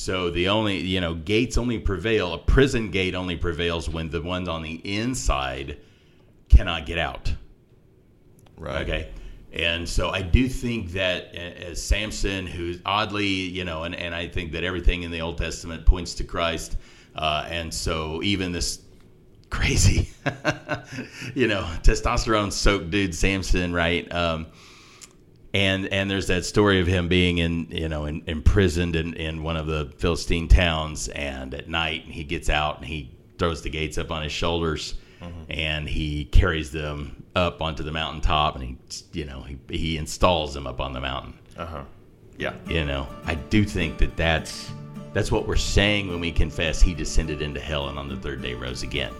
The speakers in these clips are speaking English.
So the only, gates only prevail. A prison gate only prevails when the ones on the inside cannot get out. Right. Okay. And so I do think that as Samson, who's oddly, and I think that everything in the Old Testament points to Christ. And so even this crazy, testosterone-soaked dude, Samson, right? And there's that story of him being imprisoned in one of the Philistine towns, and at night he gets out and he throws the gates up on his shoulders, and he carries them up onto the mountaintop, and he installs them up on the mountain. Yeah. I do think that's what we're saying when we confess he descended into hell and on the third day rose again.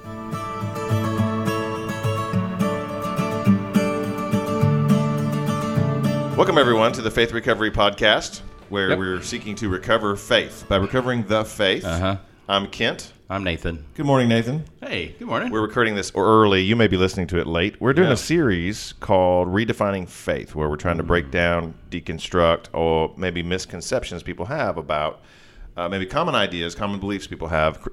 Welcome, everyone, to the Faith Recovery Podcast, where we're seeking to recover faith by recovering the faith. I'm Kent. I'm Nathan. Good morning, Nathan. Hey, good morning. We're recording this early. You may be listening to it late. We're doing a series called Redefining Faith, where we're trying to break down, deconstruct, or maybe misconceptions people have about maybe common ideas, common beliefs people have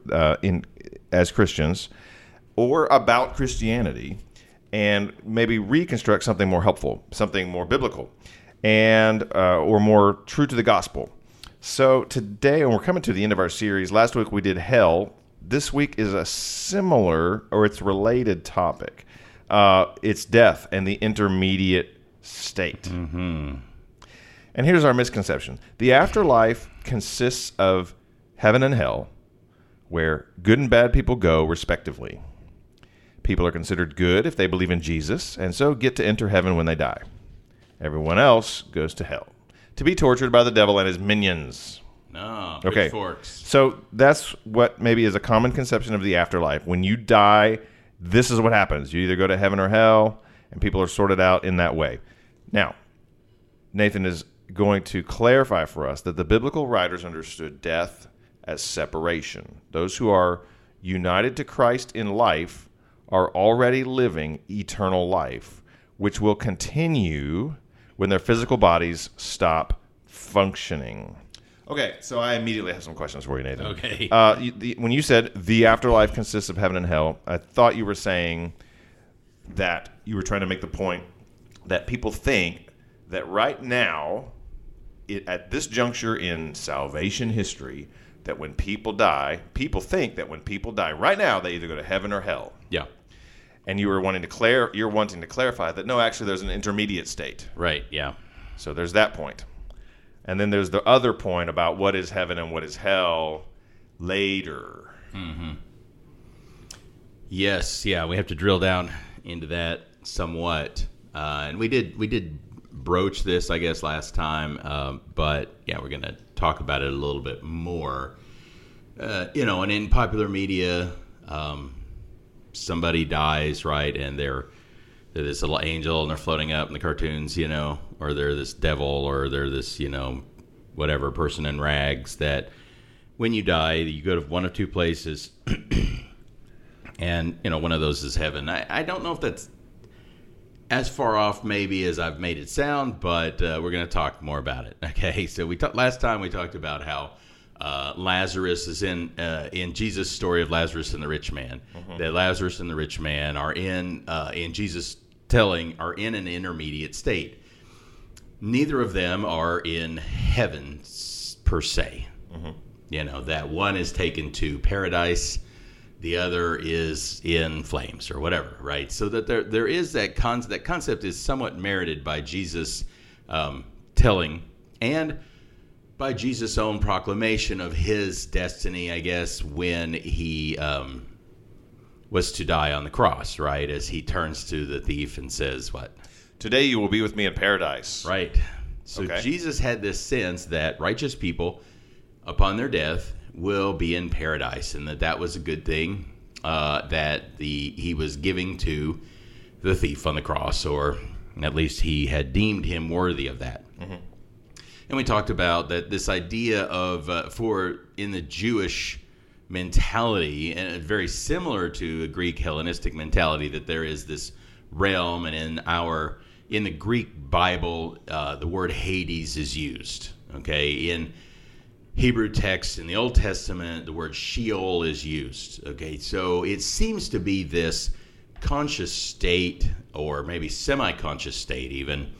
as Christians, or about Christianity, and maybe reconstruct something more helpful, something more biblical, and or more true to the gospel. So today, and we're coming to the end of our series. Last week we did hell. This week is a similar, or it's related topic. It's death and the intermediate state. And here's our misconception. The afterlife consists of heaven and hell, where good and bad people go, respectively. People are considered good if they believe in Jesus, and so get to enter heaven when they die. Everyone else goes to hell, to be tortured by the devil and his minions. No, okay. Pitchforks. So that's what maybe is a common conception of the afterlife. When you die, this is what happens. You either go to heaven or hell, and people are sorted out in that way. Now, Nathan is going to clarify for us that the biblical writers understood death as separation. Those who are united to Christ in life are already living eternal life, which will continue when their physical bodies stop functioning. Okay, so I immediately have some questions for you, Nathan. Okay. When you said the afterlife consists of heaven and hell, I thought you were saying that you were trying to make the point that people think that right now, at this juncture in salvation history, that when people die, people think that when people die right now, they either go to heaven or hell. Yeah. And you're wanting to clarify that no, actually, there's an intermediate state. Right. Yeah. So there's that point. And then there's the other point about what is heaven and what is hell later. Yes, yeah, we have to drill down into that somewhat. And we did broach this, I guess, last time. But, yeah, we're going to talk about it a little bit more. And in popular media, somebody dies, right, and they're this little angel and they're floating up in the cartoons, or they're this devil, or they're this, whatever person in rags, that when you die, you go to one of two places, and, one of those is heaven. I don't know if that's as far off maybe as I've made it sound, but we're going to talk more about it. Okay, so last time we talked about how Lazarus is in Jesus' story of Lazarus and the rich man. That Lazarus and the rich man are in Jesus' telling are in an intermediate state. Neither of them are in heaven per se. That one is taken to paradise, the other is in flames or whatever, right? So that there is that concept is somewhat merited by Jesus' telling and by Jesus' own proclamation of his destiny, I guess, when he was to die on the cross, right? As he turns to the thief and says, what? Today you will be with me in paradise. Right. So Jesus had this sense that righteous people, upon their death, will be in paradise, and that was a good thing that he was giving to the thief on the cross, or at least he had deemed him worthy of that. And we talked about that this idea of, in the Jewish mentality, and very similar to a Greek Hellenistic mentality, that there is this realm, and in the Greek Bible, the word Hades is used. Okay, in Hebrew text in the Old Testament, the word Sheol is used. Okay, so it seems to be this conscious state, or maybe semi-conscious state even,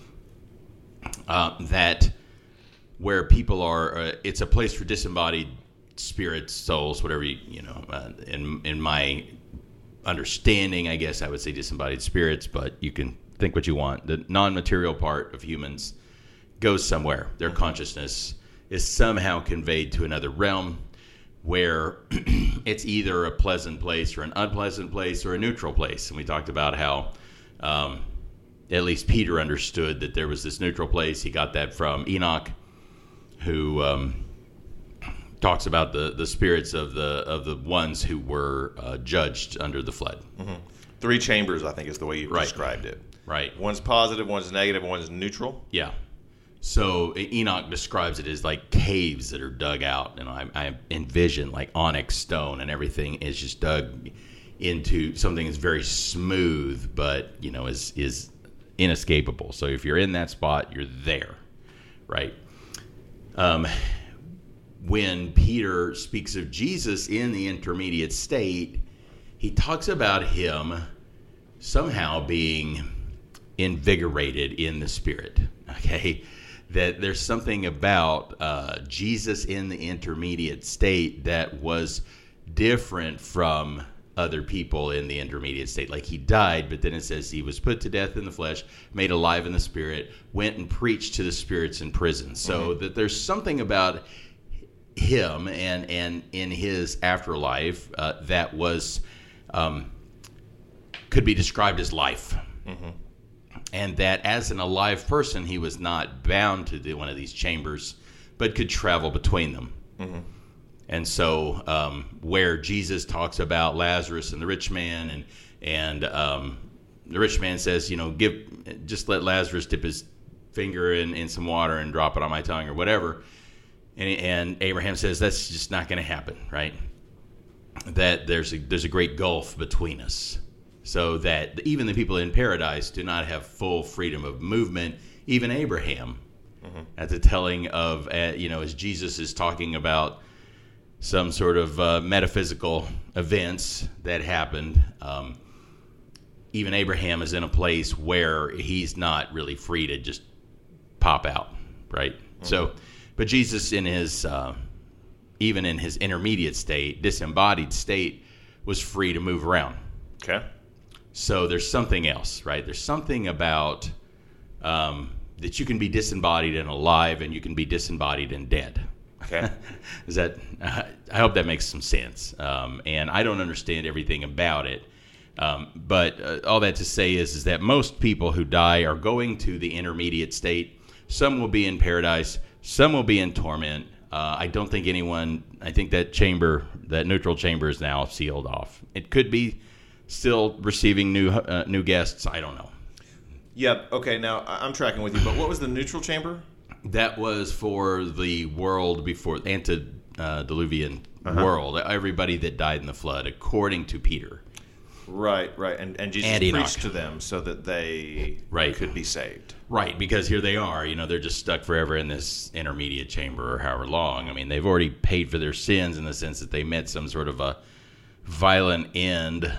that where people are, it's a place for disembodied spirits, souls, whatever in my understanding, I guess I would say disembodied spirits, but you can think what you want. The non-material part of humans goes somewhere. Their consciousness is somehow conveyed to another realm where it's either a pleasant place or an unpleasant place or a neutral place. And we talked about how at least Peter understood that there was this neutral place. He got that from Enoch, who talks about the spirits of the ones who were judged under the flood. Mm-hmm. 3 chambers, I think, is the way you described it. Right. One's positive, one's negative, one's neutral. Yeah. So Enoch describes it as like caves that are dug out, and I envision like onyx stone, and everything is just dug into something that's very smooth, but is inescapable. So if you're in that spot, you're there, right? When Peter speaks of Jesus in the intermediate state, he talks about him somehow being invigorated in the spirit. Okay. That there's something about Jesus in the intermediate state that was different from other people in the intermediate state. Like he died, but then it says he was put to death in the flesh, made alive in the spirit, went and preached to the spirits in prison. So that there's something about him and in his afterlife that was could be described as life. Mm-hmm. And that as an alive person, he was not bound to one of these chambers, but could travel between them. Mm-hmm. And so where Jesus talks about Lazarus and the rich man, and the rich man says, just let Lazarus dip his finger in some water and drop it on my tongue or whatever. And Abraham says, that's just not going to happen, right? That there's a great gulf between us. So that even the people in paradise do not have full freedom of movement. Even Abraham, at the telling of, as Jesus is talking about some sort of metaphysical events that happened, even Abraham is in a place where he's not really free to just pop out, right? Mm-hmm. So, but Jesus in his, even in his intermediate state, disembodied state, was free to move around. Okay. So there's something else, right? There's something about that you can be disembodied and alive, and you can be disembodied and dead. Okay. Is that? I hope that makes some sense. And I don't understand everything about it, but all that to say is that most people who die are going to the intermediate state. Some will be in paradise. Some will be in torment. I don't think anyone. I think that neutral chamber, is now sealed off. It could be still receiving new guests. I don't know. Yeah. Okay. Now I'm tracking with you. But what was the neutral chamber? That was for the world before antediluvian world. Everybody that died in the flood, according to Peter. Right. And Jesus preached to them so that they could be saved. Right, because here they are. They're just stuck forever in this intermediate chamber or however long. I mean, they've already paid for their sins in the sense that they met some sort of a violent end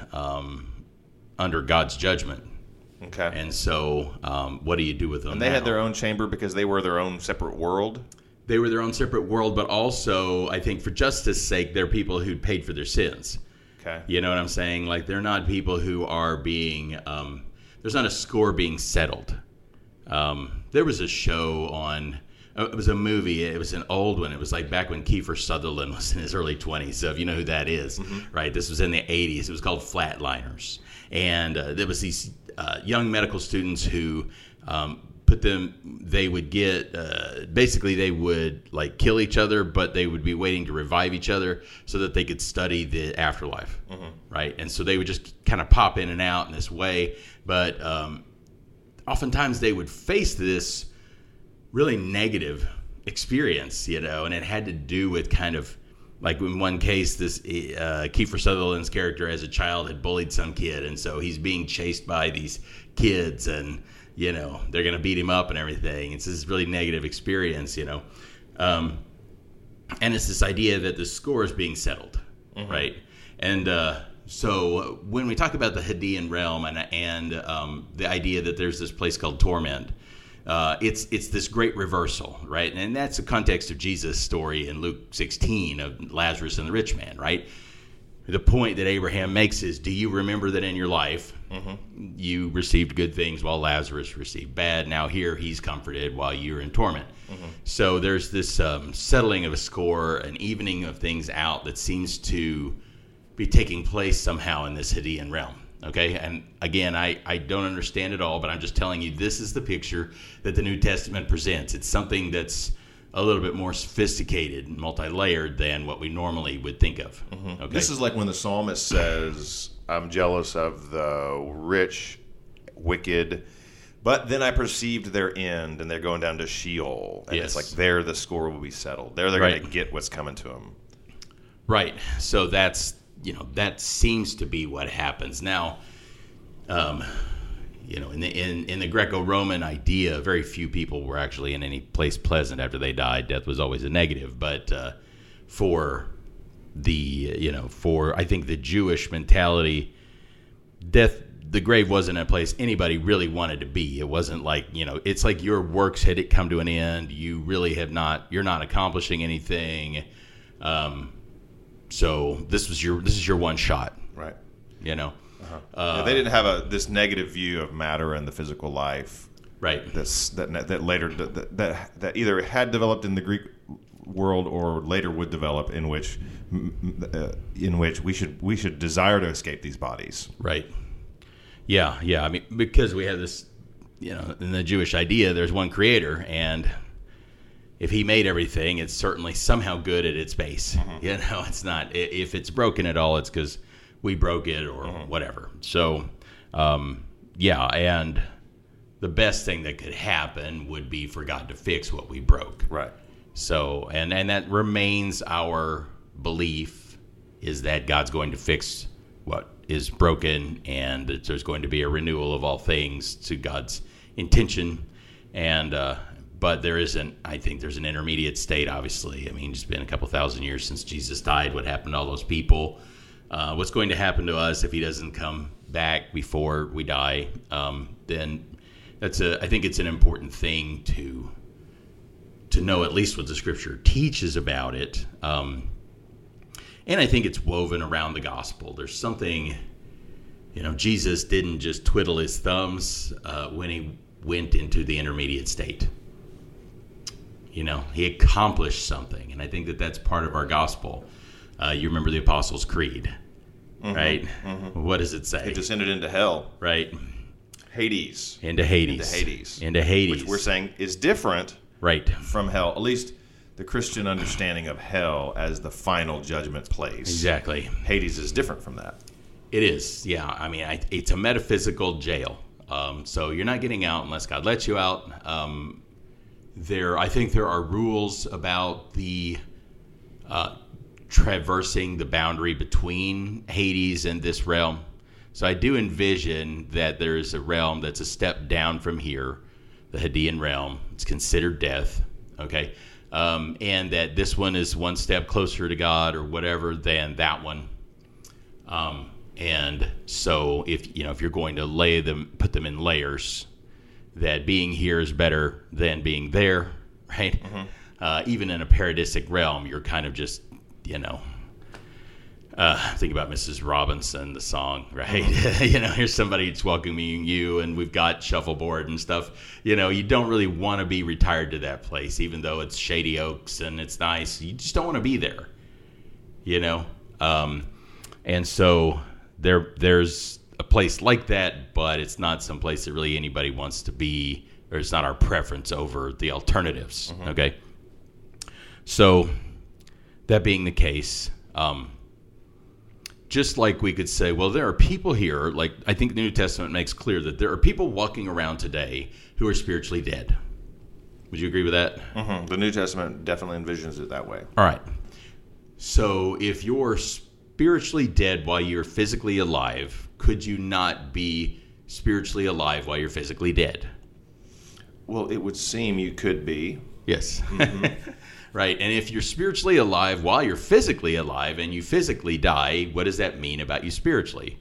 under God's judgment. Okay. And so what do you do with them? And they had their own chamber because they were their own separate world? They were their own separate world, but also, I think for justice sake, they're people who'd paid for their sins. Okay. You know what I'm saying? Like, they're not people who are being, there's not a score being settled. There was a show on, it was a movie, it was an old one. It was like back when Kiefer Sutherland was in his early 20s. So if you know who that is, right? This was in the 80s. It was called Flatliners. And there was these young medical students who they would get, basically they would like kill each other, but they would be waiting to revive each other so that they could study the afterlife, right? And so they would just kind of pop in and out in this way. But oftentimes they would face this really negative experience, and it had to do with kind of, like in one case, this Kiefer Sutherland's character as a child had bullied some kid, and so he's being chased by these kids, and they're going to beat him up and everything. It's this really negative experience, And it's this idea that the score is being settled, right? And so when we talk about the Hadean realm and the idea that there's this place called torment, it's this great reversal, right? And that's the context of Jesus' story in Luke 16 of Lazarus and the rich man, right? The point that Abraham makes is, do you remember that in your life you received good things while Lazarus received bad? Now here he's comforted while you're in torment. So there's this settling of a score, an evening of things out that seems to be taking place somehow in this Hadean realm. Okay, and again, I don't understand it all, but I'm just telling you this is the picture that the New Testament presents. It's something that's a little bit more sophisticated and multi-layered than what we normally would think of. Okay? This is like when the psalmist says, I'm jealous of the rich, wicked, but then I perceived their end, and they're going down to Sheol. And it's like there the score will be settled. There they're going to get what's coming to them. Right. So that's, that seems to be what happens. Now, in the Greco-Roman idea, very few people were actually in any place pleasant after they died. Death was always a negative. But for I think the Jewish mentality, the grave wasn't a place anybody really wanted to be. It wasn't like, it's like your works had come to an end. You really you're not accomplishing anything. So this is your one shot. Right. They didn't have this negative view of matter and the physical life, right? That later that either had developed in the Greek world or later would develop, in which we should desire to escape these bodies, right? Yeah. I mean, because we have this, in the Jewish idea, there's one creator, and if he made everything, it's certainly somehow good at its base. It's not, if it's broken at all, it's because we broke it or whatever. So, and the best thing that could happen would be for God to fix what we broke. Right. So, and that remains our belief, is that God's going to fix what is broken, and that there's going to be a renewal of all things to God's intention. And, but I think there's an intermediate state, obviously. I mean, it's been a couple thousand years since Jesus died. What happened to all those people? What's going to happen to us if he doesn't come back before we die? Then I think it's an important thing to know at least what the Scripture teaches about it. And I think it's woven around the gospel. There's something, Jesus didn't just twiddle his thumbs when he went into the intermediate state. He accomplished something, and I think that that's part of our gospel. You remember the Apostles' Creed, right? What does it say? He descended into hell. Right. Hades. Into Hades. Which we're saying is different right. from hell. At least the Christian understanding of hell as the final judgment place. Exactly. Hades is different from that. It is, yeah. I mean, it's a metaphysical jail. So you're not getting out unless God lets you out. I think there are rules about the traversing the boundary between Hades and this realm. So I do envision that there is a realm that's a step down from here, the Hadean realm. It's considered death, okay? And that this one is one step closer to God or whatever than that one. And so if you're going to put them in layers, that being here is better than being there, right? Even in a paradisic realm, you're kind of just, think about Mrs. Robinson, the song, right? Here's somebody that's welcoming you, and we've got shuffleboard and stuff. You don't really want to be retired to that place, even though it's Shady Oaks and it's nice. You just don't want to be there, and so there's a place like that, but it's not some place that really anybody wants to be, or it's not our preference over the alternatives. Okay. So that being the case, just like we could say, well, there are people here, like I think the New Testament makes clear that there are people walking around today who are spiritually dead. Would you agree with that? The New Testament definitely envisions it that way. All right. So if you're spiritually dead while you're physically alive, could you not be spiritually alive while you're physically dead? Well, it would seem you could be. Yes. Right. And if you're spiritually alive while you're physically alive and you physically die, what does that mean about you spiritually?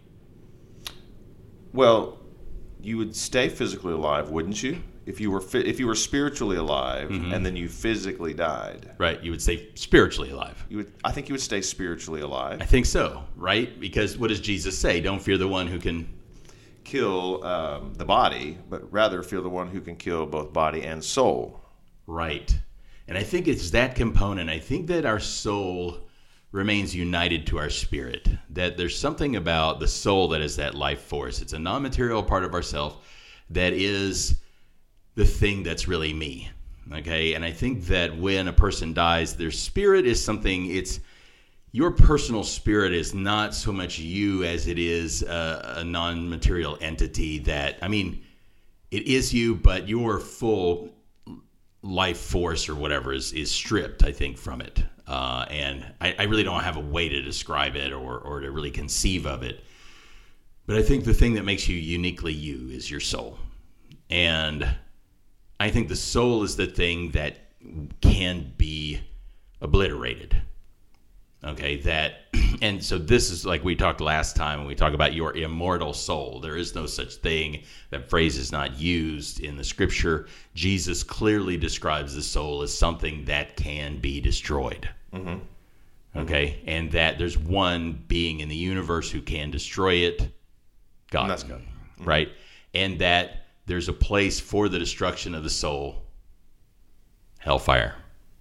Well, you would stay physically alive, wouldn't you? If you were spiritually alive and then you physically died. Right. You would stay spiritually alive. I think you would stay spiritually alive. I think so. Right. Because what does Jesus say? Don't fear the one who can kill the body, but rather fear the one who can kill both body and soul. Right. And I think it's that component. I think that our soul remains united to our spirit, that there's something about the soul that is that life force. It's a non-material part of ourself that is the thing that's really me. Okay. And I think that when a person dies, their spirit is something, it's your personal spirit is not so much you as it is a non-material entity that, I mean, it is you, but your full life force or whatever is stripped, I think, from it. And I really don't have a way to describe it or to really conceive of it. But I think the thing that makes you uniquely you is your soul. And I think the soul is the thing that can be obliterated. Okay, and so this is like we talked last time when we talk about your immortal soul. There is no such thing. That phrase is not used in the scripture. Jesus clearly describes the soul as something that can be destroyed. Okay, and that there's one being in the universe who can destroy it. God. And that's God. Right? And that there's a place for the destruction of the soul. Hellfire.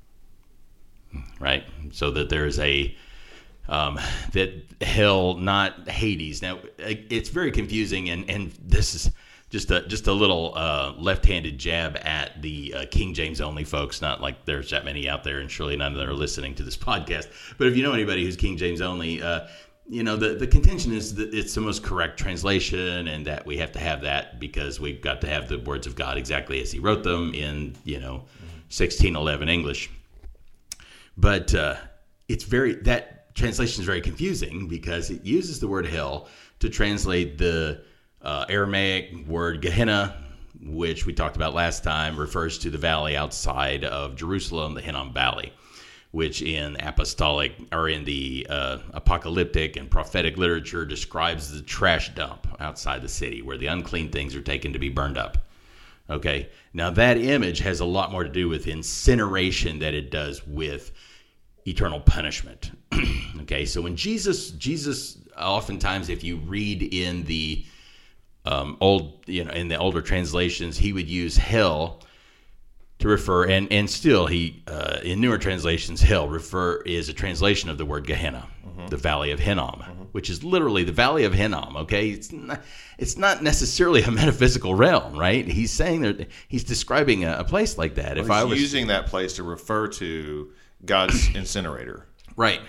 Right? So that there's that hell, not Hades. Now, it's very confusing, and this is just a little left-handed jab at the King James only folks. Not like there's that many out there, and surely none of them are listening to this podcast. But if you know anybody who's King James only, the contention is that it's the most correct translation, and that we have to have that because we've got to have the words of God exactly as He wrote them in 1611 English. But that translation is very confusing because it uses the word hell to translate the Aramaic word Gehenna, which we talked about last time, refers to the valley outside of Jerusalem, the Hinnom Valley, which in the apocalyptic and prophetic literature describes the trash dump outside the city where the unclean things are taken to be burned up. Okay, now that image has a lot more to do with incineration than it does with eternal punishment. Okay, so when Jesus, oftentimes, if you read in the in the older translations, he would use hell to refer, and still in newer translations, hell is a translation of the word Gehenna, the Valley of Hinnom, which is literally the Valley of Hinnom. Okay, it's not necessarily a metaphysical realm, right? He's saying that he's describing a place like that. Well, he's using that place to refer to God's incinerator. Right.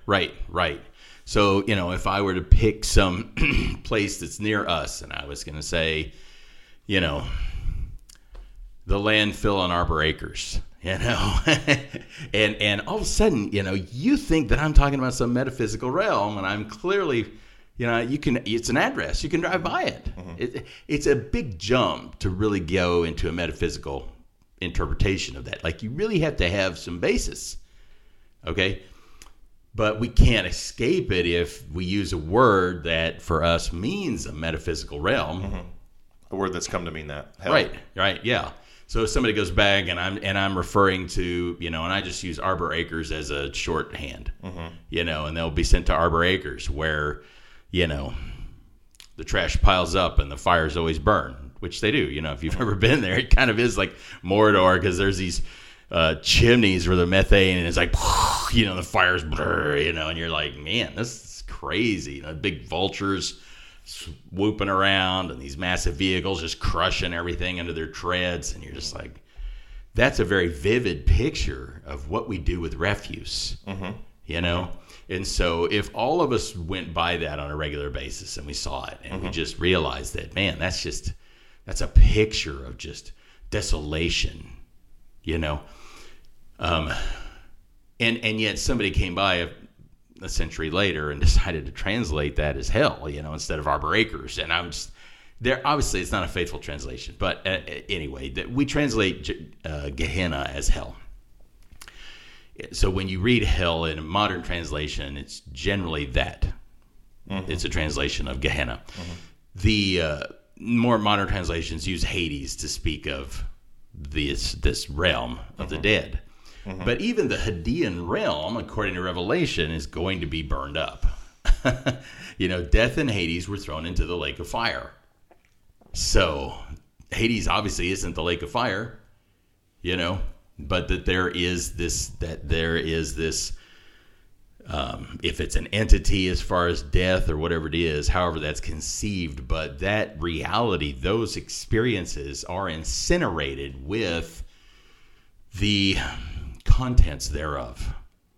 So, if I were to pick some place that's near us, and I was going to say, the landfill on Arbor Acres, and all of a sudden, you think that I'm talking about some metaphysical realm, and I'm clearly, it's an address. You can drive by it. It's a big jump to really go into a metaphysical interpretation of that. Like, you really have to have some basis. Okay? But we can't escape it if we use a word that for us means a metaphysical realm. A word that's come to mean that. Hell. Right, yeah. So if somebody goes back and I'm referring to, and I just use Arbor Acres as a shorthand, and they'll be sent to Arbor Acres where, the trash piles up and the fires always burn, which they do. If you've ever been there, it kind of is like Mordor because there's these chimneys where the methane and it's like, the fires blur, and you're like, man, this is crazy. Big vultures swooping around and these massive vehicles just crushing everything under their treads. And you're just like, that's a very vivid picture of what we do with refuse, And so if all of us went by that on a regular basis and we saw it and we just realized that, man, that's a picture of just desolation, and yet somebody came by a century later and decided to translate that as hell, instead of Arbor Acres. And I'm just there. Obviously, it's not a faithful translation, but anyway, we translate Gehenna as hell. So when you read hell in a modern translation, it's generally that. It's a translation of Gehenna. The more modern translations use Hades to speak of this realm of the dead. But even the Hadean realm, according to Revelation, is going to be burned up. Death and Hades were thrown into the lake of fire. So Hades obviously isn't the lake of fire, but that there is this, if it's an entity as far as death or whatever it is, however that's conceived, but that reality, those experiences are incinerated with the contents thereof.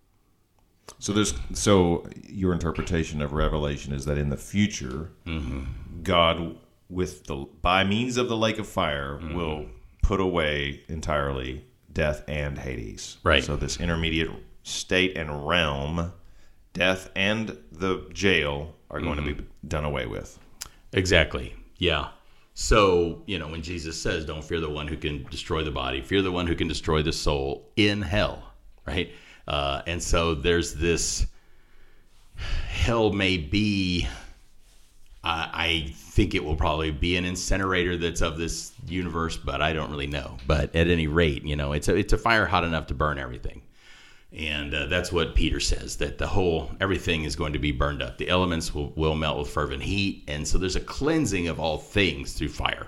So your interpretation of Revelation is that in the future, God, by means of the lake of fire, will put away entirely death and Hades. Right. So this intermediate state and realm, death and the jail are going to be done away with. Exactly. Yeah. So, when Jesus says, don't fear the one who can destroy the body, fear the one who can destroy the soul in hell, right? And so there's this, hell may be, I think it will probably be an incinerator that's of this universe, but I don't really know. But at any rate, it's a fire hot enough to burn everything. And that's what Peter says, that everything is going to be burned up. The elements will melt with fervent heat. And so there's a cleansing of all things through fire.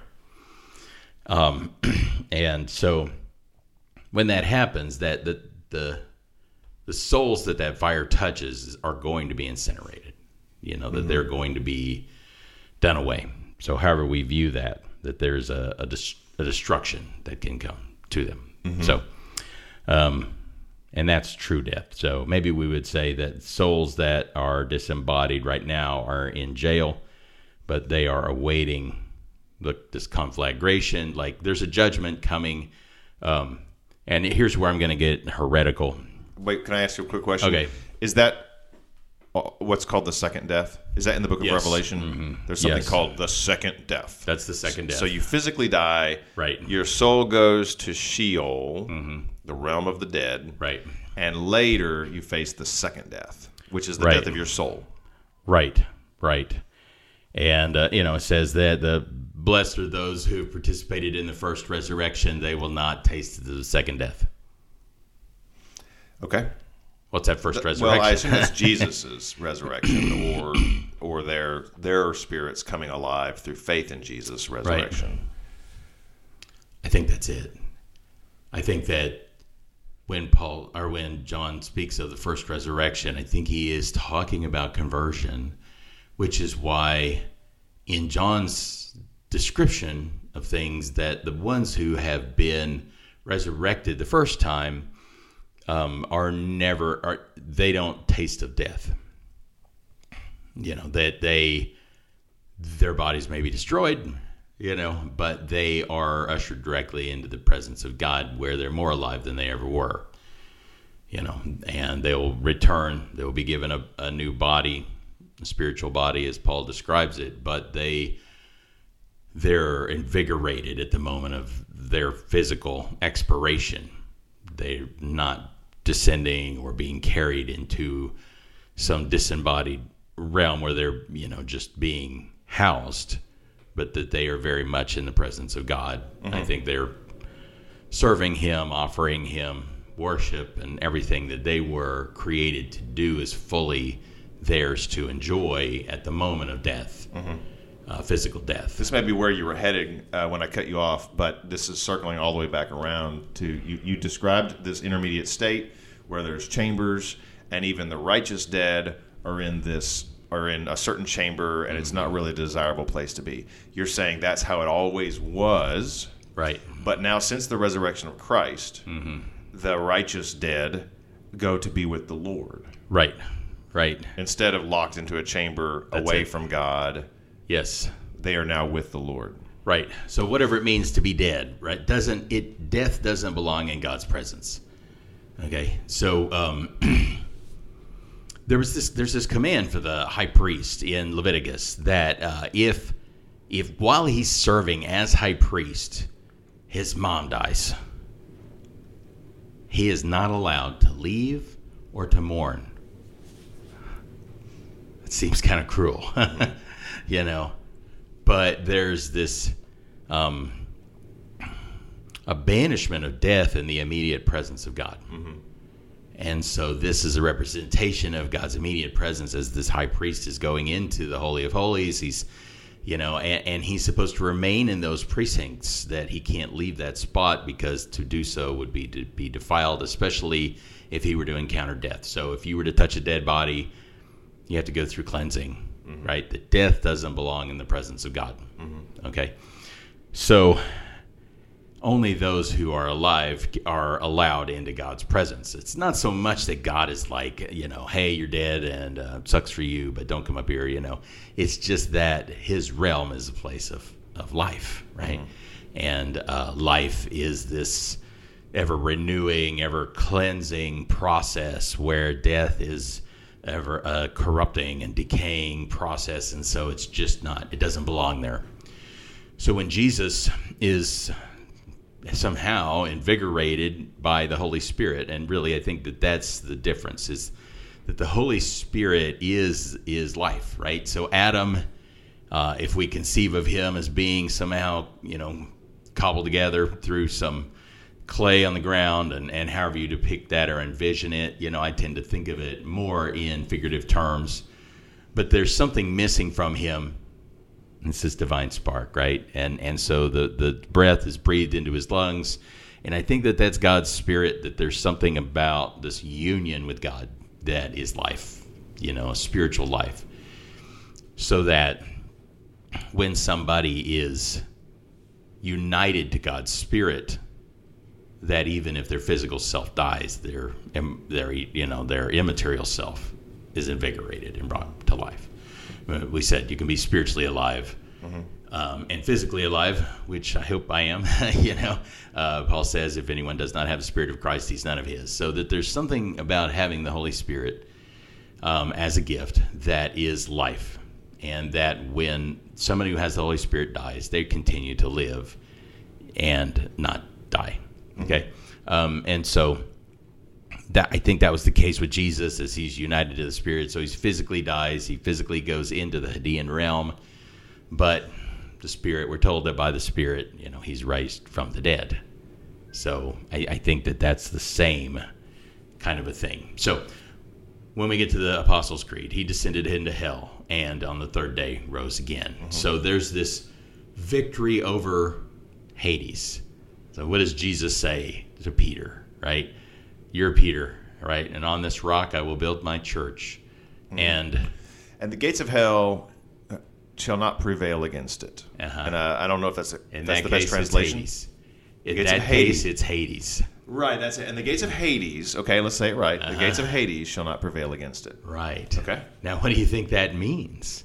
And so when that happens, that the souls that fire touches are going to be incinerated, that they're going to be done away. So however we view that there's a destruction that can come to them. So, and that's true death. So maybe we would say that souls that are disembodied right now are in jail, but they are awaiting this conflagration. Like there's a judgment coming. And here's where I'm going to get heretical. Wait, can I ask you a quick question? Okay. Is that what's called the second death? Is that in the book of Revelation? There's something called the second death. That's the second death. So you physically die. Right. Your soul goes to Sheol, the realm of the dead. Right. And later you face the second death, which is the death of your soul. Right. And, it says that blessed are those who have participated in the first resurrection. They will not taste the second death. Okay. What's that first resurrection? Well, I assume that's Jesus' resurrection or their spirits coming alive through faith in Jesus' resurrection. Right. I think that's it. I think that when John speaks of the first resurrection, I think he is talking about conversion, which is why in John's description of things that the ones who have been resurrected the first time they don't taste of death. That their bodies may be destroyed, but they are ushered directly into the presence of God where they're more alive than they ever were. And they will return, they will be given a new body, a spiritual body as Paul describes it, but they're invigorated at the moment of their physical expiration. They're not descending or being carried into some disembodied realm where they're, just being housed, but that they are very much in the presence of God. I think they're serving him, offering him worship, and everything that they were created to do is fully theirs to enjoy at the moment of death. Physical death. This may be where you were heading when I cut you off, but this is circling all the way back around to you described this intermediate state where there's chambers, and even the righteous dead are in a certain chamber, and it's not really a desirable place to be. You're saying that's how it always was, right? But now, since the resurrection of Christ, the righteous dead go to be with the Lord, right? Instead of locked into a chamber away from God. Yes. They are now with the Lord. Right. So whatever it means to be dead, right? Death doesn't belong in God's presence. Okay. So there's this command for the high priest in Leviticus that if while he's serving as high priest, his mom dies, he is not allowed to leave or to mourn. It seems kind of cruel, you know. But there's this a banishment of death in the immediate presence of God. Mm-hmm. And so this is a representation of God's immediate presence as this high priest is going into the Holy of Holies. He's, you know, and he's supposed to remain in those precincts, that he can't leave that spot, because to do so would be to be defiled, especially if he were to encounter death. So if you were to touch a dead body, you have to go through cleansing, mm-hmm. right? The death doesn't belong in the presence of God. Mm-hmm. Okay. So only those who are alive are allowed into God's presence. It's not so much that God is like, you know, hey, you're dead and sucks for you, but don't come up here, you know. It's just that his realm is a place of life, right? Mm-hmm. And life is this ever renewing, ever cleansing process, where death is ever a corrupting and decaying process. And so it's just not, it doesn't belong there. So when Jesus is somehow invigorated by the Holy Spirit, and really I think that that's the difference, is that the Holy Spirit is life, right? So Adam, if we conceive of him as being somehow, you know, cobbled together through some clay on the ground, and however you depict that or envision it, you know, I tend to think of it more in figurative terms, but there's something missing from him. It's this divine spark, right? And so the breath is breathed into his lungs. And I think that that's God's Spirit, that there's something about this union with God that is life, you know, a spiritual life. So that when somebody is united to God's Spirit, that even if their physical self dies, their immaterial self is invigorated and brought to life. We said you can be spiritually alive, mm-hmm. And physically alive, which I hope I am. You know, Paul says, if anyone does not have the Spirit of Christ, he's none of his. So that there's something about having the Holy Spirit as a gift that is life, and that when somebody who has the Holy Spirit dies, they continue to live and not die. Mm-hmm. Okay, and so that, I think that was the case with Jesus, as he's united to the Spirit. So he physically dies. He physically goes into the Hadean realm. But the Spirit, we're told that by the Spirit, you know, he's raised from the dead. So I think that that's the same kind of a thing. So when we get to the Apostles' Creed, he descended into hell and on the third day rose again. Mm-hmm. So there's this victory over Hades. So what does Jesus say to Peter, right? You're Peter, right? And on this rock I will build my church. Mm-hmm. And the gates of hell shall not prevail against it. Uh-huh. And I don't know if that's the best translation. In that case, it's Hades. Right, that's it. And the gates of Hades, okay, let's say it right. Uh-huh. The gates of Hades shall not prevail against it. Right. Okay. Now, what do you think that means?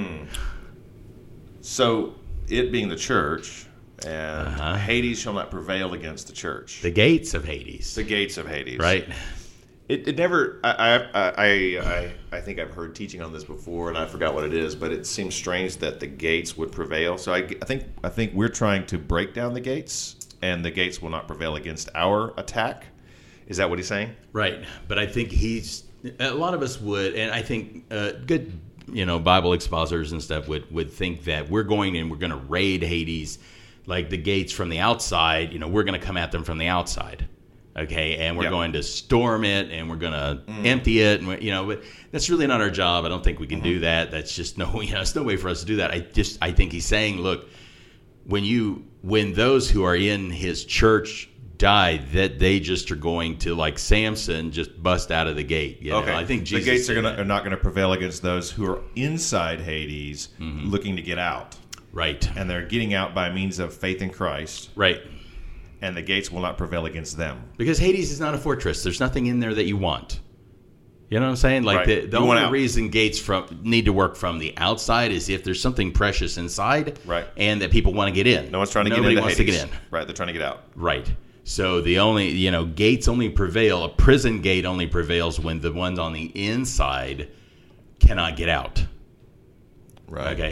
So, it being the church, and Hades shall not prevail against the church. The gates of Hades. The gates of Hades. Right. It never. I think I've heard teaching on this before, and I forgot what it is. But it seems strange that the gates would prevail. So I think we're trying to break down the gates, and the gates will not prevail against our attack. Is that what he's saying? Right. But I think a lot of us would, and I think good, Bible expositors and stuff would think that we're going to raid Hades, like the gates from the outside. We're going to come at them from the outside. Okay, and we're going to storm it, and we're going to empty it, and but that's really not our job. I don't think we can do that. That's just it's no way for us to do that. I think he's saying, look, when those who are in his church die, that they just are going to, like Samson, just bust out of the gate. Okay. I think Jesus the gates are not going to prevail against those who are inside Hades, looking to get out. Right, and they're getting out by means of faith in Christ. Right. And the gates will not prevail against them. Because Hades is not a fortress. There's nothing in there that you want. You know what I'm saying? Like right. the only reason gates need to work from the outside is if there's something precious inside, right, and that people want to get in. No one's trying to Nobody get into wants Hades. To get in. Right, they're trying to get out. Right. So the only, gates only prevail. A prison gate only prevails when the ones on the inside cannot get out. Right. Okay.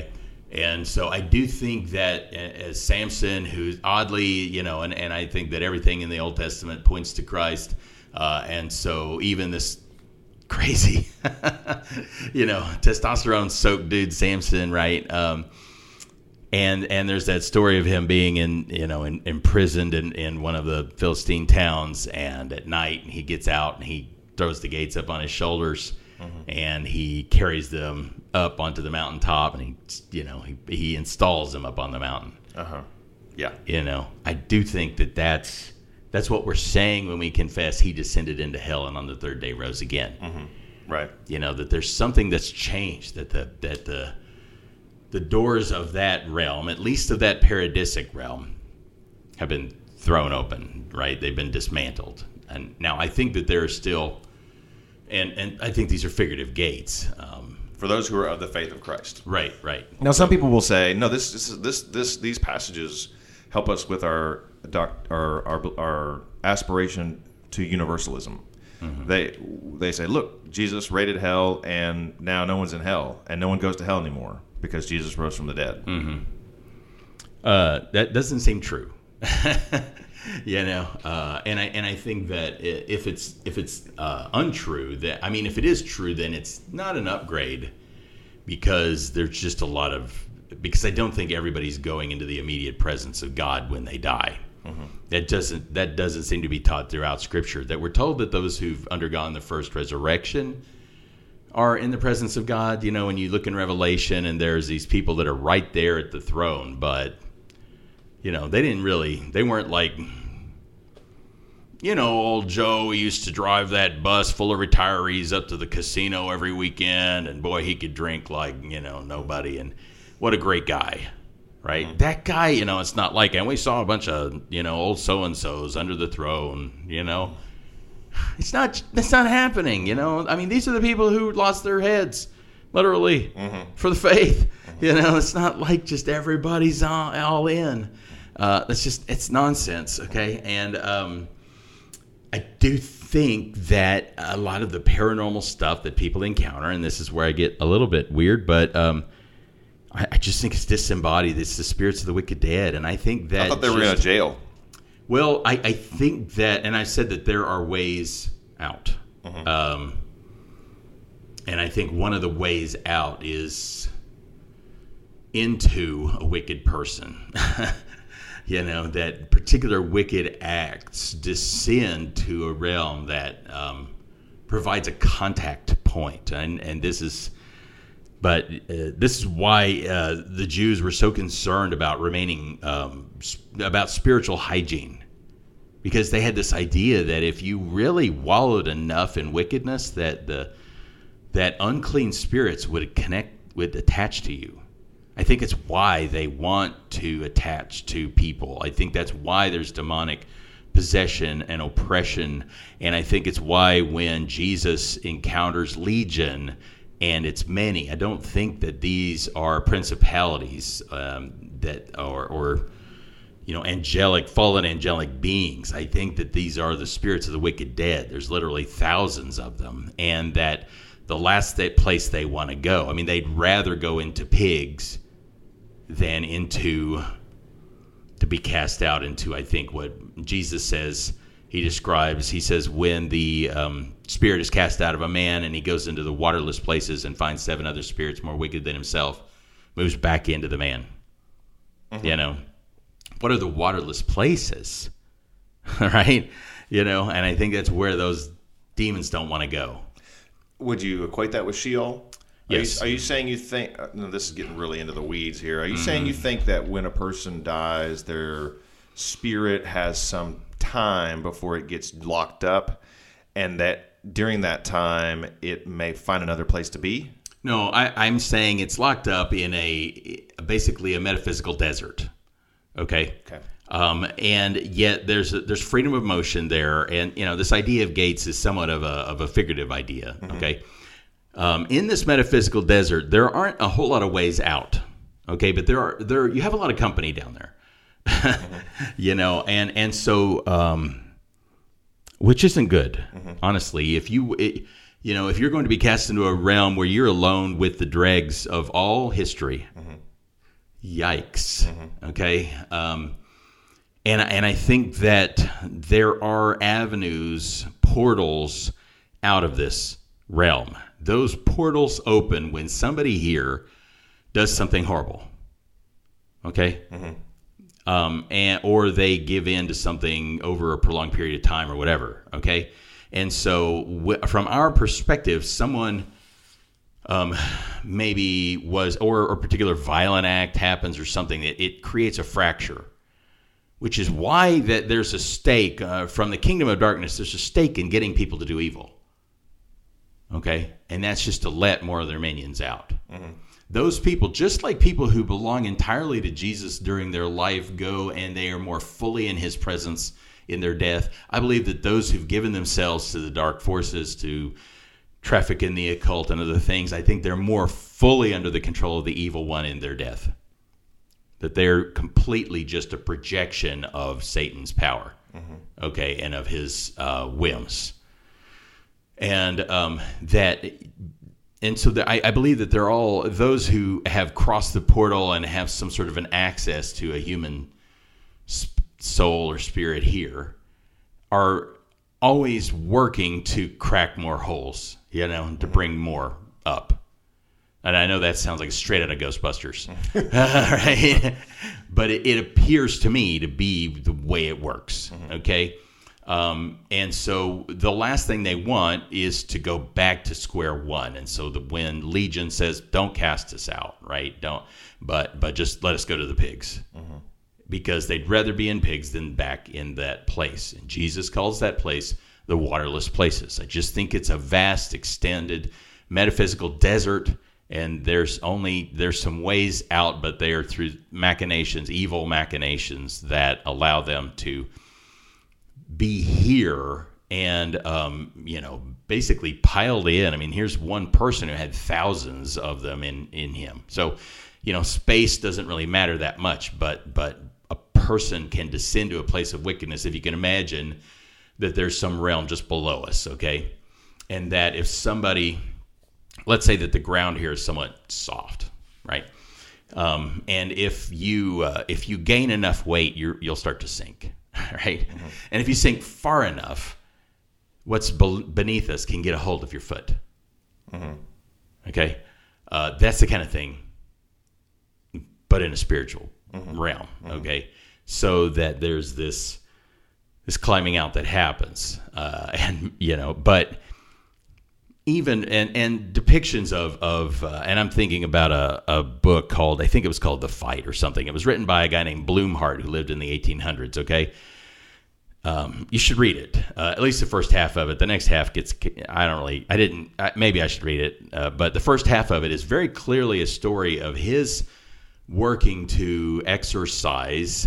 And so I do think that as Samson, who's oddly, and I think that everything in the Old Testament points to Christ. And so even this crazy, testosterone-soaked dude, Samson, right? And there's that story of him being imprisoned in one of the Philistine towns, and at night he gets out and he throws the gates up on his shoulders, and he carries them up onto the mountaintop, and he installs them up on the mountain. Yeah. I do think that's what we're saying when we confess he descended into hell and on the third day rose again. Right. That there's something that's changed, that the doors of that realm, at least of that paradisic realm, have been thrown open, right? They've been dismantled. And now I think that there are still, and I think these are figurative gates. For those who are of the faith of Christ. Right. Now, some people will say, no, these passages help us with our aspiration to universalism. They say, look, Jesus raided hell, and now no one's in hell, and no one goes to hell anymore because Jesus rose from the dead. That doesn't seem true. And I think that if it's untrue, if it is true, then it's not an upgrade, because there's just because I don't think everybody's going into the immediate presence of God when they die. That doesn't seem to be taught throughout Scripture. That we're told that those who've undergone the first resurrection are in the presence of God. When you look in Revelation, and there's these people that are right there at the throne, but they weren't like, old Joe used to drive that bus full of retirees up to the casino every weekend, and boy, he could drink like, nobody, and what a great guy, right? That guy, it's not like, and we saw a bunch of, old so-and-sos under the throne, that's not happening, these are the people who lost their heads, literally, for the faith. It's not like just everybody's all in. It's nonsense, okay? And I do think that a lot of the paranormal stuff that people encounter, and this is where I get a little bit weird, but I just think it's disembodied. It's the spirits of the wicked dead, and I think that... I thought they were in a jail. Well, I think that, and I said that there are ways out. And I think one of the ways out is into a wicked person. That particular wicked acts descend to a realm that provides a contact point. And this is... But this is why the Jews were so concerned about remaining, about spiritual hygiene. Because they had this idea that if you really wallowed enough in wickedness, that unclean spirits would attach to you. I think it's why they want to attach to people. I think that's why there's demonic possession and oppression. And I think it's why when Jesus encounters Legion, and it's many, I don't think that these are principalities that or fallen angelic beings. I think that these are the spirits of the wicked dead. There's literally thousands of them, and that the last place they want to go, they'd rather go into pigs than to be cast out into, I think, what Jesus says. He says, when the spirit is cast out of a man and he goes into the waterless places and finds 7 other spirits more wicked than himself, moves back into the man. What are the waterless places? Right? And I think that's where those demons don't want to go. Would you equate that with Sheol? Yes. Are you saying you think, this is getting really into the weeds here. Are you saying you think that when a person dies, their spirit has some time before it gets locked up, and that during that time it may find another place to be? No, I'm saying it's locked up in basically a metaphysical desert. Okay. And yet there's freedom of motion there, and this idea of gates is somewhat of a figurative idea. Okay. In this metaphysical desert, there aren't a whole lot of ways out. Okay, but there you have a lot of company down there. And so which isn't good, honestly. If you're going to be cast into a realm where you're alone with the dregs of all history, Yikes. Okay. And I think that there are avenues, portals out of this realm. Those portals open when somebody here does something horrible. Okay? Or they give in to something over a prolonged period of time or whatever. Okay? And so from our perspective, someone maybe was, or a particular violent act happens or something, it creates a fracture. Which is why that there's a stake from the kingdom of darkness. There's a stake in getting people to do evil. Okay? And that's just to let more of their minions out. Those people, just like people who belong entirely to Jesus during their life, go and they are more fully in his presence in their death. I believe that those who've given themselves to the dark forces, to traffic in the occult and other things, I think they're more fully under the control of the evil one in their death. That they're completely just a projection of Satan's power, okay, and of his whims. And I believe that they're all, those who have crossed the portal and have some sort of an access to a human soul or spirit here, are always working to crack more holes, and to bring more up. And I know that sounds like straight out of Ghostbusters, right? But it appears to me to be the way it works, okay? And so the last thing they want is to go back to square one. And so when Legion says, don't cast us out, right? But just let us go to the pigs. Because they'd rather be in pigs than back in that place. And Jesus calls that place the waterless places. I just think it's a vast, extended, metaphysical desert. And there's some ways out, but they are through machinations, evil machinations that allow them to be here and, basically piled in. I mean, here's one person who had thousands of them in him. So, space doesn't really matter that much, but a person can descend to a place of wickedness if you can imagine that there's some realm just below us, okay? And that if somebody... Let's say that the ground here is somewhat soft, right? And if you gain enough weight, you'll start to sink, right? And if you sink far enough, what's beneath us can get a hold of your foot. Okay, that's the kind of thing, but in a spiritual realm. Okay, so that there's this climbing out that happens, but. Even and depictions of and I'm thinking about a book called, I think it was called The Fight or something. It was written by a guy named Blumhardt who lived in the 1800s. Okay, you should read it, at least the first half of it. The next half gets maybe I should read it, but the first half of it is very clearly a story of his working to exorcise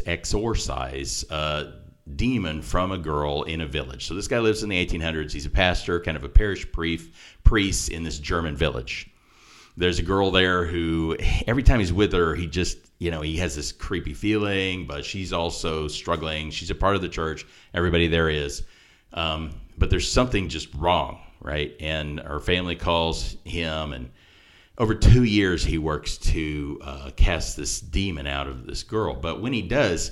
demon from a girl in a village. So this guy lives in the 1800s. He's a pastor, kind of a parish priest in this German village. There's a girl there who, every time he's with her, he just, he has this creepy feeling, but she's also struggling. She's a part of the church. Everybody there is. But there's something just wrong, right? And her family calls him, and over 2 years he works to cast this demon out of this girl. But when he does,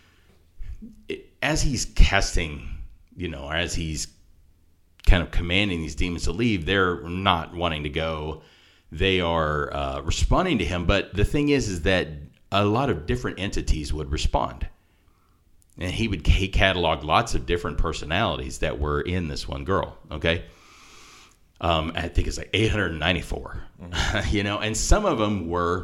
as he's casting, or as he's kind of commanding these demons to leave, they're not wanting to go. They are responding to him. But the thing is that a lot of different entities would respond. And he cataloged lots of different personalities that were in this one girl, okay? I think it's like 894, and some of them were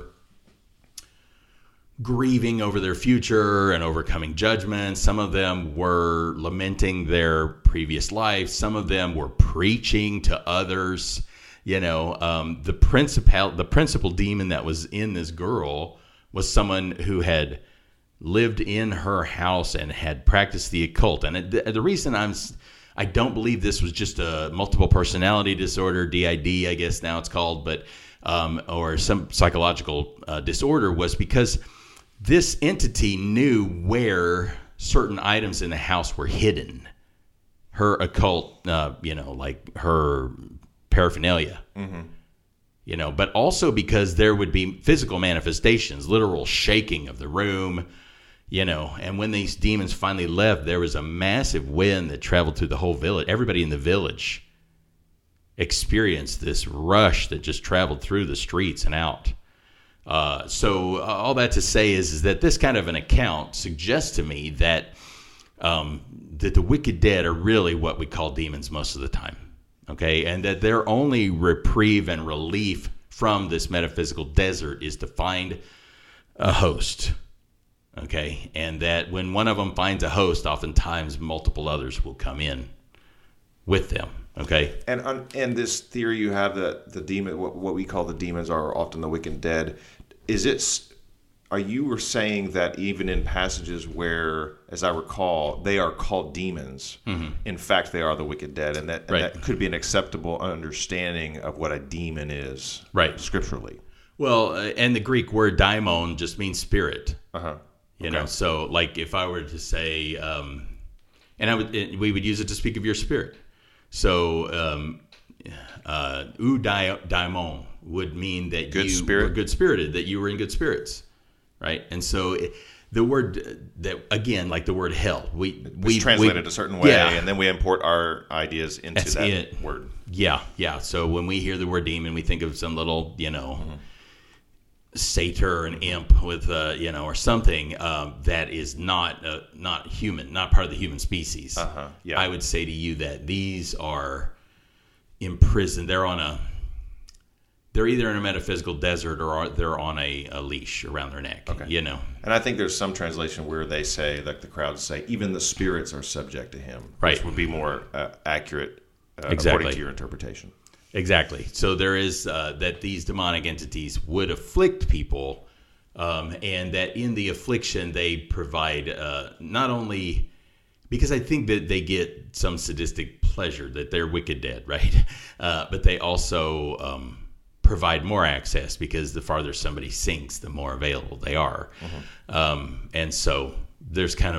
grieving over their future and overcoming judgment. Some of them were lamenting their previous life. Some of them were preaching to others. The principal demon that was in this girl was someone who had lived in her house and had practiced the occult. And the reason I don't believe this was just a multiple personality disorder, DID, I guess now it's called, but or some psychological disorder, was because this entity knew where certain items in the house were hidden. Her occult, like her paraphernalia. but also because there would be physical manifestations, literal shaking of the room, and when these demons finally left, there was a massive wind that traveled through the whole village. Everybody in the village experienced this rush that just traveled through the streets and out. So all that to say is that this kind of an account suggests to me that that the wicked dead are really what we call demons most of the time, okay? And that their only reprieve and relief from this metaphysical desert is to find a host, okay? And that when one of them finds a host, oftentimes multiple others will come in with them, okay? And this theory you have that the demon, what we call the demons, are often the wicked dead. Are you saying that even in passages where, as I recall, they are called demons, in fact they are the wicked dead, and that could be an acceptable understanding of what a demon is, scripturally? Well, and the Greek word daimon just means spirit. Okay. So like if I were to say, we would use it to speak of your spirit. So, daimon would mean that you were good-spirited, that you were in good spirits, right? And so the word that, again, like the word hell, we translate it a certain way, and then we import our ideas into that word. Yeah. So when we hear the word demon, we think of some little, satyr or an imp with, or something that is not human, not part of the human species. I would say to you that these are imprisoned. They're either in a metaphysical desert or they're on a leash around their neck. Okay. And I think there's some translation where they say, like the crowds say, even the spirits are subject to him. Right. Which would be more accurate according to your interpretation. Exactly. So there is that these demonic entities would afflict people, and that in the affliction they provide not only, because I think that they get some sadistic pleasure, that they're wicked dead, right? But they also provide more access, because the farther somebody sinks, the more available they are. And so there's kind of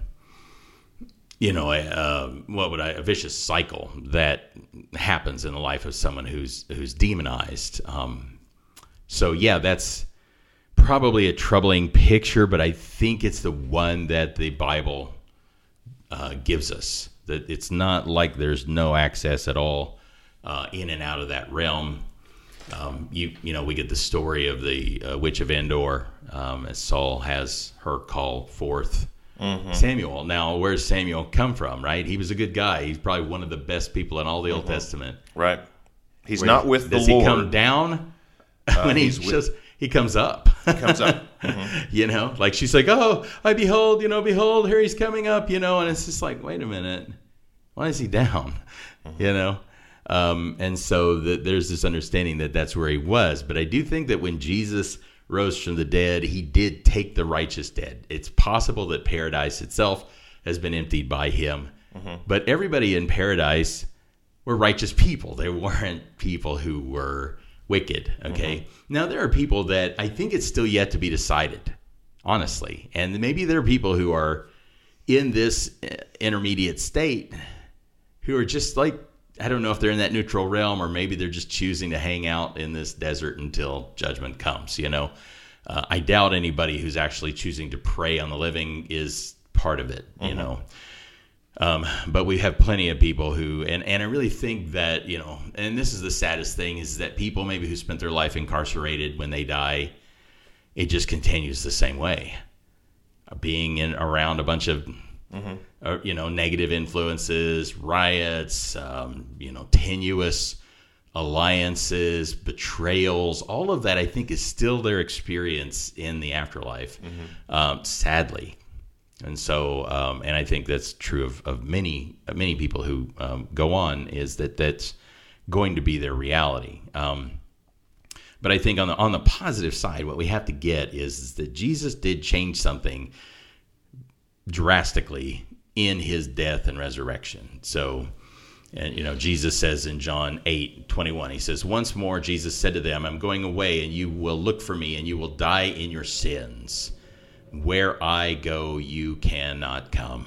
a vicious cycle that happens in the life of someone who's demonized. So that's probably a troubling picture, but I think it's the one that the Bible gives us. That it's not like there's no access at all in and out of that realm. We get the story of the witch of Endor, as Saul has her call forth Samuel. Now, where's Samuel come from, right? He was a good guy. He's probably one of the best people in all the Old Testament. Right. He's not with the Lord. Does he come down when he comes up? He comes up. Like she's like, oh, I behold, here he's coming up, and it's just like, wait a minute. Why is he down? And so there's this understanding that that's where he was. But I do think that when Jesus rose from the dead, he did take the righteous dead. It's possible that paradise itself has been emptied by him. But everybody in paradise were righteous people. They weren't people who were wicked, okay? Now, there are people that I think it's still yet to be decided, honestly. And maybe there are people who are in this intermediate state who are just like, I don't know if they're in that neutral realm, or maybe they're just choosing to hang out in this desert until judgment comes, I doubt anybody who's actually choosing to prey on the living is part of it, But we have plenty of people who, and I really think that, and this is the saddest thing, is that people maybe who spent their life incarcerated, when they die, it just continues the same way. Being around a bunch of negative influences, riots, tenuous alliances, betrayals, all of that I think is still their experience in the afterlife, sadly. And so, and I think that's true of many people who go on, is that's going to be their reality. But I think on the positive side, what we have to get is that Jesus did change something drastically in his death and resurrection. So, and Jesus says in John 8:21, he says, once more Jesus said to them, I'm going away, and you will look for me, and you will die in your sins. Where I go, you cannot come.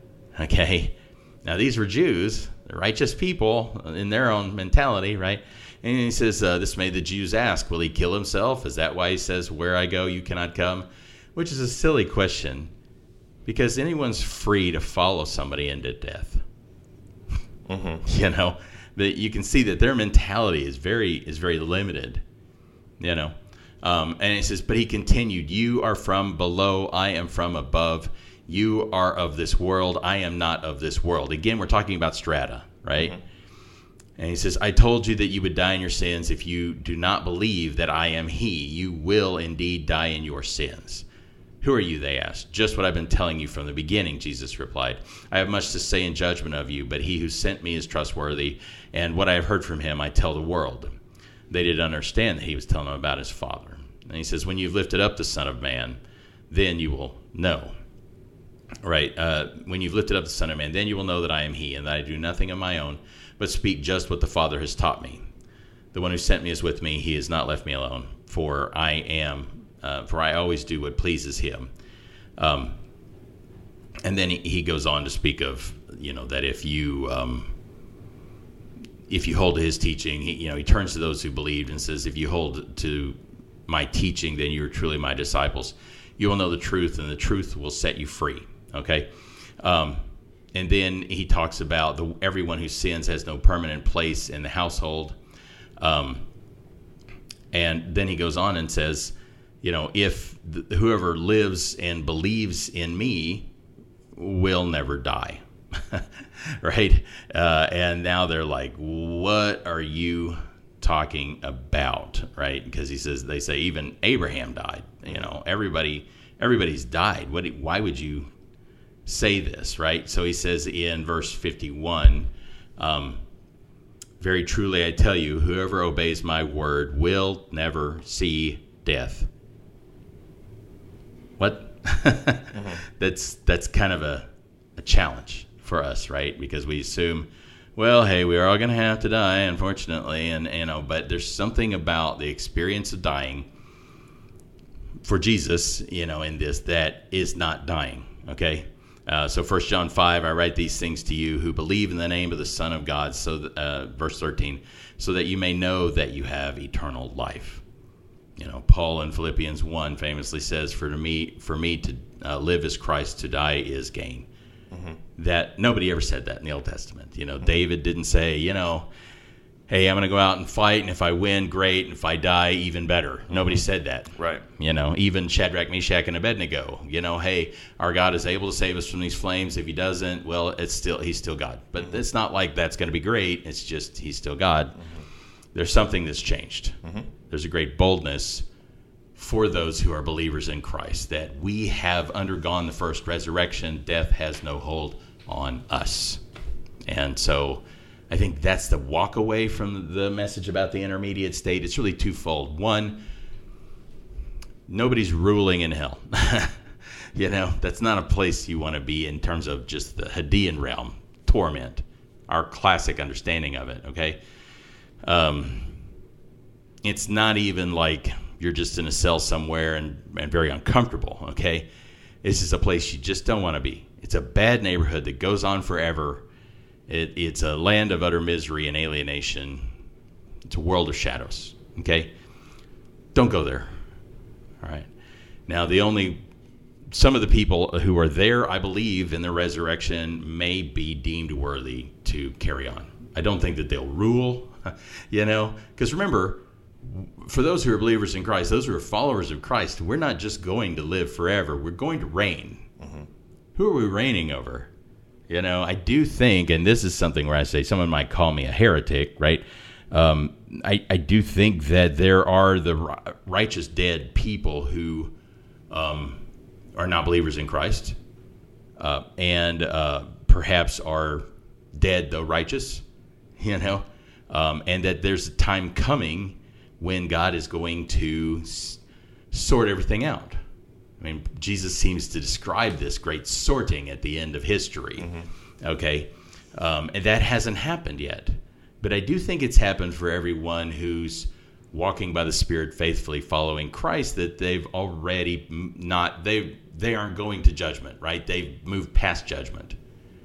Okay? Now, these were Jews, righteous people in their own mentality, right? And he says, this made the Jews ask, will he kill himself? Is that why he says, where I go, you cannot come? Which is a silly question, because anyone's free to follow somebody into death. You know, that you can see that their mentality is very limited, you know. And he says, but he continued, you are from below, I am from above. You are of this world, I am not of this world. Again, we're talking about strata, right? And he says, I told you that you would die in your sins. If you do not believe that I am he, you will indeed die in your sins. Who are you, they asked. Just what I've been telling you from the beginning, Jesus replied. I have much to say in judgment of you, but he who sent me is trustworthy, and what I have heard from him I tell the world. They didn't understand that he was telling them about his Father. And he says, when you've lifted up the Son of Man, then you will know. Right? When you've lifted up the Son of Man, then you will know that I am he, and that I do nothing of my own, but speak just what the Father has taught me. The one who sent me is with me. He has not left me alone, for I always do what pleases him. And then he goes on to speak of, you know, that if you hold to his teaching, he turns to those who believed and says, if you hold to my teaching, then you are truly my disciples. You will know the truth, and the truth will set you free. Okay. And then he talks about everyone who sins has no permanent place in the household. And then he goes on and says, you know, if whoever lives and believes in me will never die, right? And now they're like, what are you talking about, right? Because they say even Abraham died. You know, everybody's died. Why would you say this, right? So he says in verse 51, very truly I tell you, whoever obeys my word will never see death. What? That's kind of a challenge for us, right? Because we assume, well, hey, we're all going to have to die, unfortunately, and but there's something about the experience of dying for Jesus, in this that is not dying. Okay. So 1 John 5, I write these things to you who believe in the name of the Son of God. So verse 13, so that you may know that you have eternal life. Paul in Philippians 1 famously says, for me to live is Christ, to die is gain. Mm-hmm. That nobody ever said that in the Old Testament. Mm-hmm. David didn't say, hey, I'm going to go out and fight, and if I win, great, and if I die, even better. Mm-hmm. Nobody said that. Right. Even Shadrach, Meshach, and Abednego, hey, our God is able to save us from these flames. If he doesn't, well, he's still God. But mm-hmm. It's not like that's going to be great. It's just he's still God. Mm-hmm. There's something that's changed. Mm-hmm. There's a great boldness for those who are believers in Christ, that we have undergone the first resurrection. Death has no hold on us. And so I think that's the walk away from the message about the intermediate state. It's really twofold. One, nobody's ruling in hell. That's not a place you want to be in terms of just the Hadean realm, torment, our classic understanding of it, okay? It's not even like you're just in a cell somewhere and very uncomfortable, okay? It's just a place you just don't want to be. It's a bad neighborhood that goes on forever. It's a land of utter misery and alienation. It's a world of shadows, okay? Don't go there, all right? Now, some of the people who are there, I believe, in the resurrection may be deemed worthy to carry on. I don't think that they'll rule, because remember, for those who are believers in Christ, those who are followers of Christ, we're not just going to live forever. We're going to reign. Mm-hmm. Who are we reigning over? I do think, and this is something where I say someone might call me a heretic, right? I do think that there are the righteous dead people who are not believers in Christ and perhaps are dead though righteous, and that there's a time coming when God is going to sort everything out. I mean, Jesus seems to describe this great sorting at the end of history, mm-hmm. Okay? And that hasn't happened yet. But I do think it's happened for everyone who's walking by the Spirit faithfully following Christ, that they've already they aren't going to judgment, right? They've moved past judgment.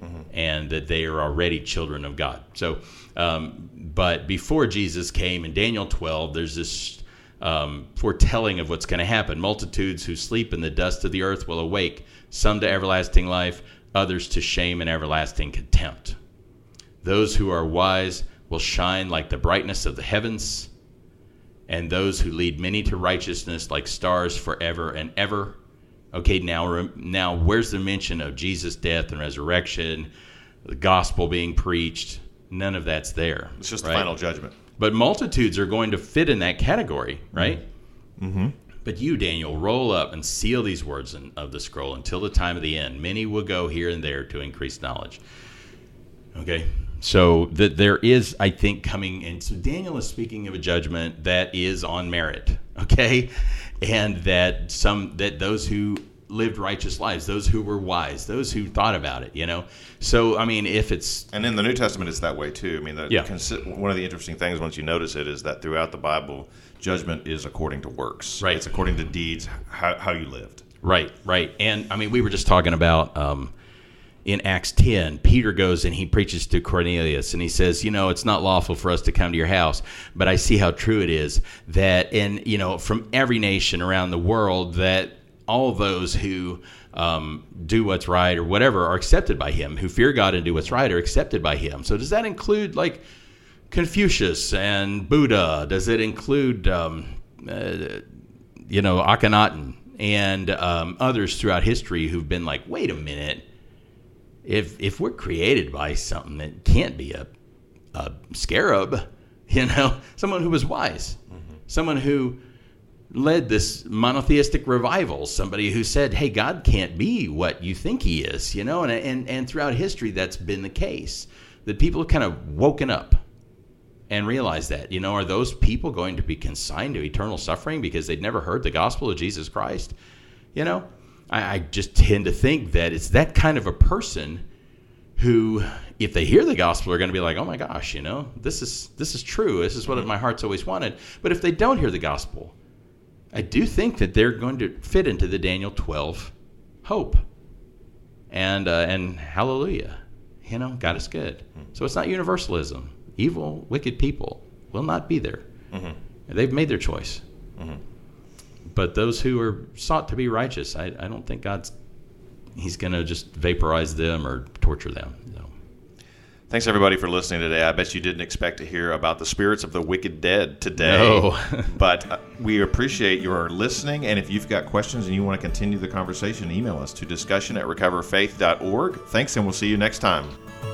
and that they are already children of God. So, but before Jesus came in Daniel 12, there's this foretelling of what's going to happen. Multitudes who sleep in the dust of the earth will awake, some to everlasting life, others to shame and everlasting contempt. Those who are wise will shine like the brightness of the heavens, and those who lead many to righteousness like stars forever and ever. Okay, now where's the mention of Jesus' death and resurrection, the gospel being preached? None of that's there. It's just right? the final judgment. But multitudes are going to fit in that category, right? Mm-hmm. But you, Daniel, roll up and seal these words of the scroll until the time of the end. Many will go here and there to increase knowledge. Okay? So that there is, I think, coming in. So Daniel is speaking of a judgment that is on merit, okay? And that those who lived righteous lives, those who were wise, those who thought about it, So, I mean, if it's... And in the New Testament, it's that way, too. I mean, one of the interesting things, once you notice it, is that throughout the Bible, judgment is according to works. Right. It's according to deeds, how you lived. Right. And, I mean, we were just talking about... in Acts 10, Peter goes and he preaches to Cornelius, and he says, it's not lawful for us to come to your house, but I see how true it is that from every nation around the world, that all those who do what's right or whatever are accepted by him, who fear God and do what's right are accepted by him. So does that include like Confucius and Buddha? Does it include, Akhenaten and others throughout history who've been like, wait a minute, if we're created by something that can't be a scarab, someone who was wise, someone who led this monotheistic revival, somebody who said, hey, God can't be what you think he is, and throughout history that's been the case, that people have kind of woken up and realized that, are those people going to be consigned to eternal suffering because they'd never heard the gospel of Jesus Christ? I just tend to think that it's that kind of a person who, if they hear the gospel, are going to be like, oh my gosh, this is true. This is what my heart's always wanted. But if they don't hear the gospel, I do think that they're going to fit into the Daniel 12 hope. And hallelujah, God is good. So it's not universalism. Evil, wicked people will not be there. Mm-hmm. They've made their choice. Mm-hmm. But those who are sought to be righteous, I don't think he's going to just vaporize them or torture them. Thanks, everybody, for listening today. I bet you didn't expect to hear about the spirits of the wicked dead today. No. But we appreciate your listening. And if you've got questions and you want to continue the conversation, email us to discussion@recoverfaith.org. Thanks, and we'll see you next time.